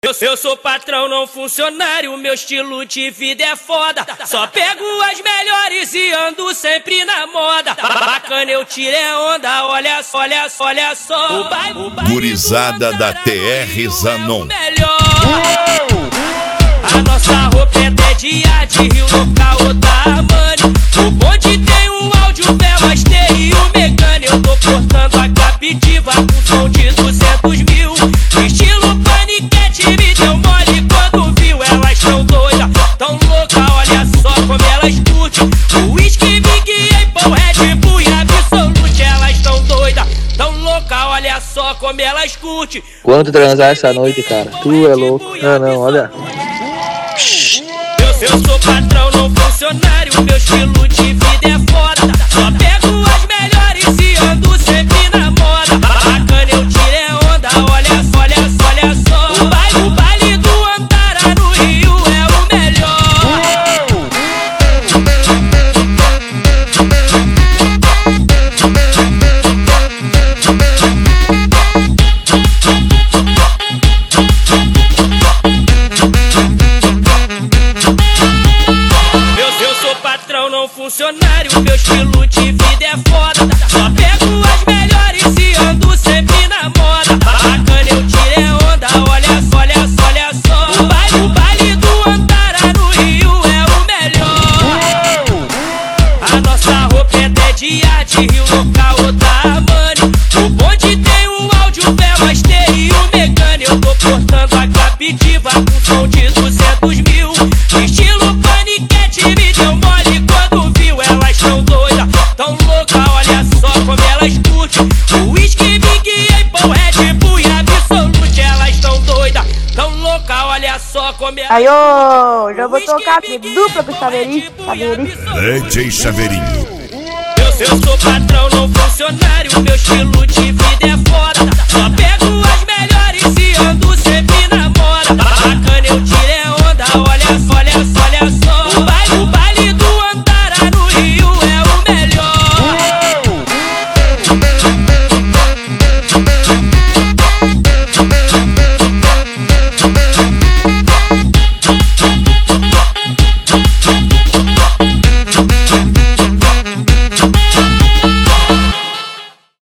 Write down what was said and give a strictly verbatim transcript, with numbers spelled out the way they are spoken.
Eu, eu sou patrão, não funcionário, meu estilo de vida é foda. Só pego as melhores e ando sempre na moda. Bacana, eu tirei onda, olha só, olha só, olha só. O baile, o baile Gurizada da T R Zanon. A nossa roupa é até dia de Rio, local da Armani. O bonde tem um áudio, velas, T e o Megane. Eu tô portando a captiva com som de duzentos mil. Estilo paniquete, me deu mole quando viu. Elas tão doidas, tão louca, olha só como elas curtem. O whisky, Big Apple, Red Bull e Absolute. Elas tão doidas, tão louca, olha só como elas curtem. Quanto transar essa noite, cara? Tu é louco. Não, não, olha. Eu, eu sou patrão, não funcionário, meu estilo de vida é foda. Só pego as melhores e ando sempre na moda. Bacana, eu tirei onda, olha só, olha só, olha só. O baile, o baile do Antara no Rio é o melhor. Não funcionário, meu estilo de vida é foda. Só pego as melhores e ando sempre na moda. Bacana, eu tirei onda, olha só, olha só, olha só. O baile, o baile do Antara no Rio é o melhor. A nossa roupa é até dia de Rio, local da Armani. O bonde tem um áudio, velas, T e o Megane. Eu tô portando a captiva com som de duzentos mil. Estilo paniquete, me deu mole quando viu. Elas tão doidas, tão louca, olha só como elas curtem. O whisky, Big Apple, Red Bull e Absolute. Elas tão doidas, tão louca, olha só como elas... Aí, ô, já vou tocar aqui, dupla com Chaveirinho, Chaveirinho. D J Chaveirinho. Eu, eu sou patrão, não funcionário, meu estilo de vida é